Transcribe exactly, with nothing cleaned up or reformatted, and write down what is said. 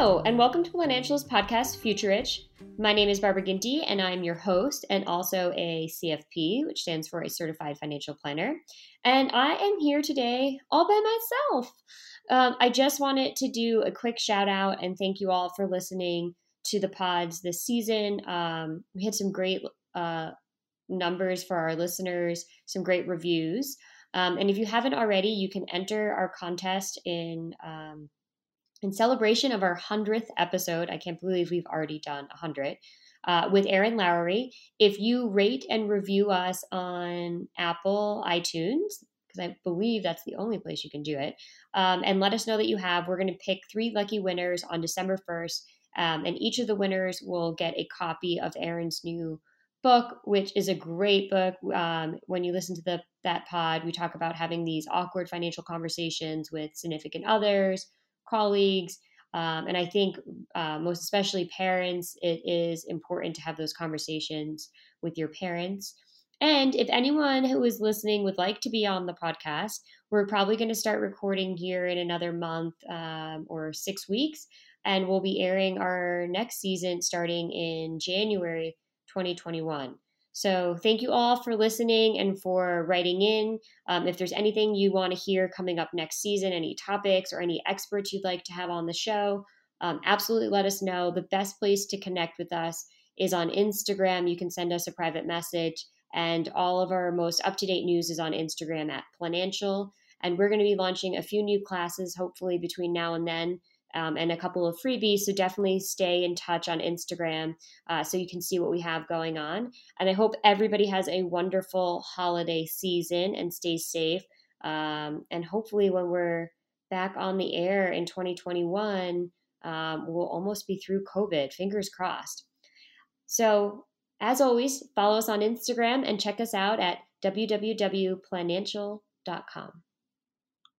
Hello, and welcome to Financial's podcast, Future Rich. My name is Barbara Ginty, and I'm your host and also a C F P, which stands for a Certified Financial Planner. And I am here today all by myself. Um, I just wanted to do a quick shout out and thank you all for listening to the pods this season. Um, we had some great uh, numbers for our listeners, some great reviews. Um, and if you haven't already, you can enter our contest in um, in celebration of our hundredth episode. I can't believe we've already done one hundred uh, with Erin Lowry. If you rate and review us on Apple iTunes, because I believe that's the only place you can do it, um, and let us know that you have, we're going to pick three lucky winners on December first. Um, and each of the winners will get a copy of Erin's new book, which is a great book. Um, when you listen to the that pod, we talk about having these awkward financial conversations with significant others, colleagues, um, and I think uh, most especially parents, it is important to have those conversations with your parents. And if anyone who is listening would like to be on the podcast, we're probably going to start recording here in another month um, or six weeks, and we'll be airing our next season starting in January twenty twenty-one. So thank you all for listening and for writing in. Um, if there's anything you want to hear coming up next season, any topics or any experts you'd like to have on the show, um, absolutely let us know. The best place to connect with us is on Instagram. You can send us a private message, and all of our most up-to-date news is on Instagram at Planancial. And we're going to be launching a few new classes, hopefully between now and then. Um, and a couple of freebies. So definitely stay in touch on Instagram uh, so you can see what we have going on. And I hope everybody has a wonderful holiday season and stays safe. Um, and hopefully when we're back on the air in twenty twenty-one, um, we'll almost be through COVID. Fingers crossed. So as always, follow us on Instagram and check us out at w w w dot planancial dot com.